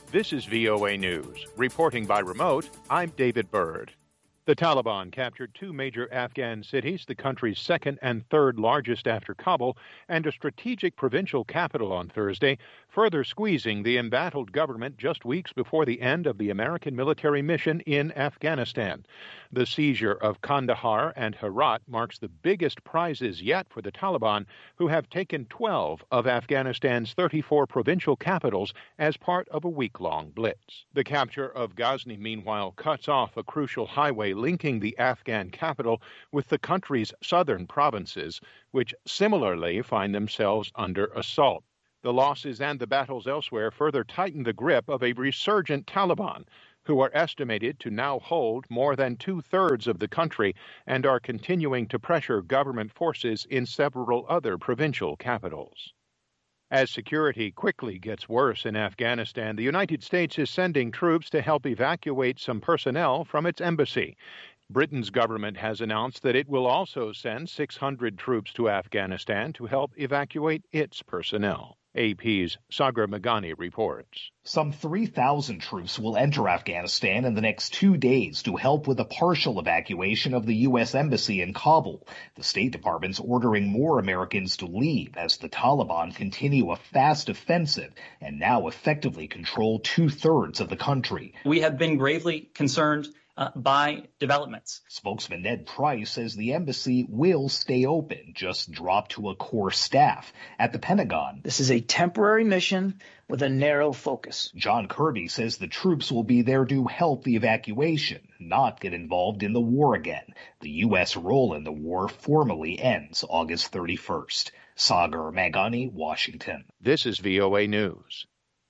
This is VOA News. Reporting by remote, I'm David Byrd. The Taliban captured two major Afghan cities, the country's second and third largest after Kabul, and a strategic provincial capital on Thursday, further squeezing the embattled government just weeks before the end of the American military mission in Afghanistan. The seizure of Kandahar and Herat marks the biggest prizes yet for the Taliban, who have taken 12 of Afghanistan's 34 provincial capitals as part of a week-long blitz. The capture of Ghazni, meanwhile, cuts off a crucial highway linking the Afghan capital with the country's southern provinces, which similarly find themselves under assault. The losses and the battles elsewhere further tighten the grip of a resurgent Taliban, who are estimated to now hold more than two-thirds of the country and are continuing to pressure government forces in several other provincial capitals. As security quickly gets worse in Afghanistan, the United States is sending troops to help evacuate some personnel from its embassy. Britain's government has announced that it will also send 600 troops to Afghanistan to help evacuate its personnel. AP's Sagar Meghani reports. Some 3,000 troops will enter Afghanistan in the next 2 days to help with a partial evacuation of the U.S. Embassy in Kabul. The State Department's ordering more Americans to leave as the Taliban continue a fast offensive and now effectively control two-thirds of the country. We have been gravely concerned by developments. Spokesman Ned Price says the embassy will stay open, just dropped to a core staff. At the Pentagon, this is a temporary mission with a narrow focus. John Kirby says the troops will be there to help the evacuation, not get involved in the war again. The U.S. role in the war formally ends August 31st. Sagar Meghani, Washington. This is VOA News.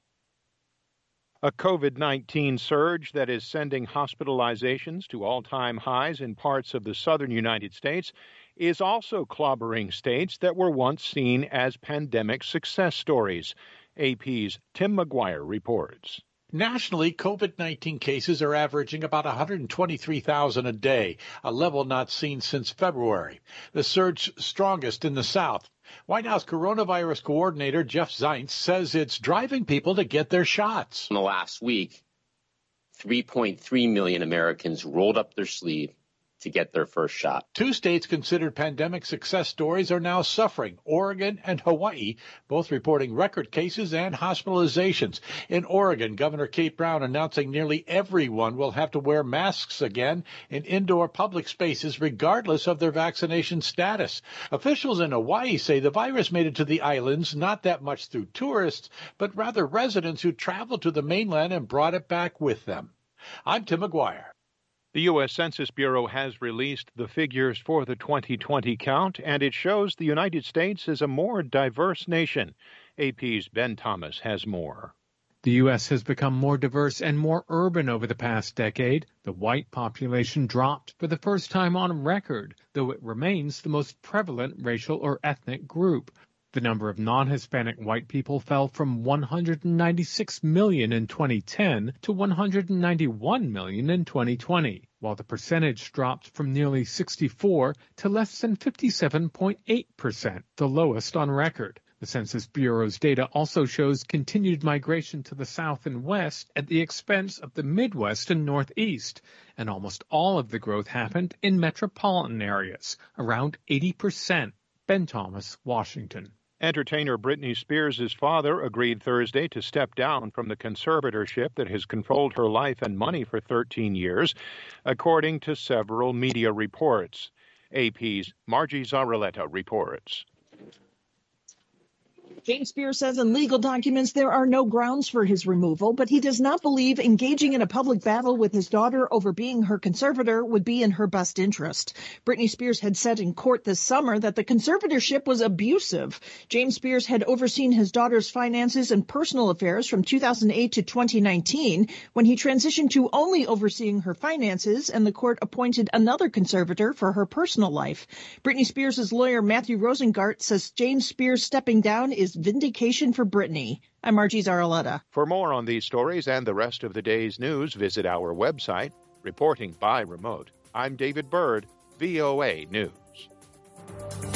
A COVID-19 surge that is sending hospitalizations to all-time highs in parts of the southern United States is also clobbering states that were once seen as pandemic success stories. AP's Tim McGuire reports. Nationally, COVID-19 cases are averaging about 123,000 a day, a level not seen since February. The surge strongest in the South. White House coronavirus coordinator Jeff Zients says it's driving people to get their shots. In the last week, 3.3 million Americans rolled up their sleeve to get their first shot. Two states considered pandemic success stories are now suffering, Oregon and Hawaii, both reporting record cases and hospitalizations. In Oregon, Governor Kate Brown announcing nearly everyone will have to wear masks again in indoor public spaces regardless of their vaccination status. Officials in Hawaii say the virus made it to the islands not that much through tourists, but rather residents who traveled to the mainland and brought it back with them. I'm Tim McGuire. The U.S. Census Bureau has released the figures for the 2020 count, and it shows the United States is a more diverse nation. AP's Ben Thomas has more. The U.S. has become more diverse and more urban over the past decade. The white population dropped for the first time on record, though it remains the most prevalent racial or ethnic group. The number of non-Hispanic white people fell from 196 million in 2010 to 191 million in 2020, while the percentage dropped from nearly 64 to less than 57.8%, the lowest on record. The Census Bureau's data also shows continued migration to the South and West at the expense of the Midwest and Northeast, and almost all of the growth happened in metropolitan areas, around 80%. Ben Thomas, Washington. Entertainer Britney Spears' father agreed Thursday to step down from the conservatorship that has controlled her life and money for 13 years, according to several media reports. AP's Margie Zarraletta reports. James Spears says in legal documents there are no grounds for his removal, but he does not believe engaging in a public battle with his daughter over being her conservator would be in her best interest. Britney Spears had said in court this summer that the conservatorship was abusive. James Spears had overseen his daughter's finances and personal affairs from 2008 to 2019, when he transitioned to only overseeing her finances, and the court appointed another conservator for her personal life. Britney Spears' lawyer Matthew Rosengart says James Spears stepping down is vindication for Britney. I'm Margie Zarraletta. For more on these stories and the rest of the day's news, visit our website. Reporting by remote, I'm David Byrd, VOA News.